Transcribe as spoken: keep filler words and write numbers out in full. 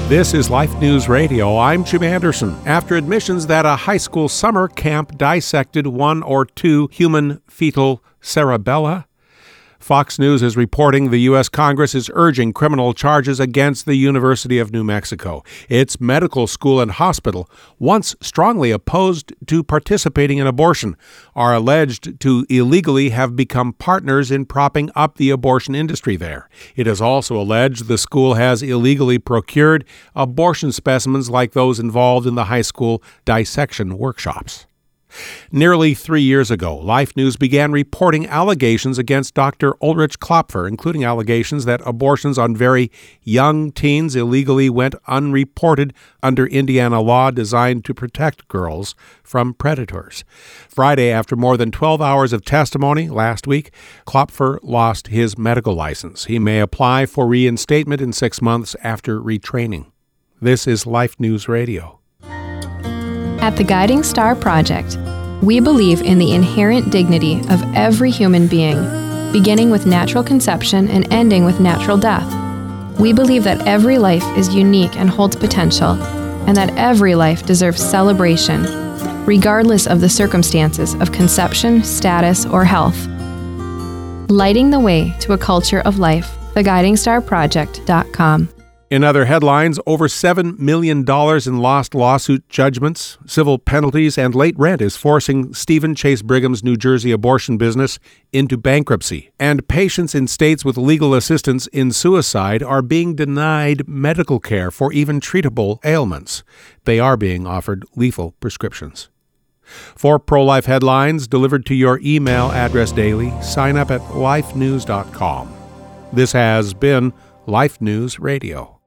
This is Life News Radio. I'm Jim Anderson. After admissions that a high school summer camp dissected one or two human fetal cerebella, Fox News is reporting the U S Congress is urging criminal charges against the University of New Mexico. Its medical school and hospital, once strongly opposed to participating in abortion, are alleged to illegally have become partners in propping up the abortion industry there. It is also alleged the school has illegally procured abortion specimens like those involved in the high school dissection workshops. Nearly three years ago, Life News began reporting allegations against Doctor Ulrich Klopfer, including allegations that abortions on very young teens illegally went unreported under Indiana law designed to protect girls from predators. Friday, after more than twelve hours of testimony last week, Klopfer lost his medical license. He may apply for reinstatement in six months after retraining. This is Life News Radio. At the Guiding Star Project, we believe in the inherent dignity of every human being, beginning with natural conception and ending with natural death. We believe that every life is unique and holds potential, and that every life deserves celebration, regardless of the circumstances of conception, status, or health. Lighting the way to a culture of life, the guiding star project dot com. In other headlines, over seven million dollars in lost lawsuit judgments, civil penalties, and late rent is forcing Stephen Chase Brigham's New Jersey abortion business into bankruptcy. And patients in states with legal assistance in suicide are being denied medical care for even treatable ailments. They are being offered lethal prescriptions. For pro-life headlines delivered to your email address daily, sign up at life news dot com. This has been Life News Radio.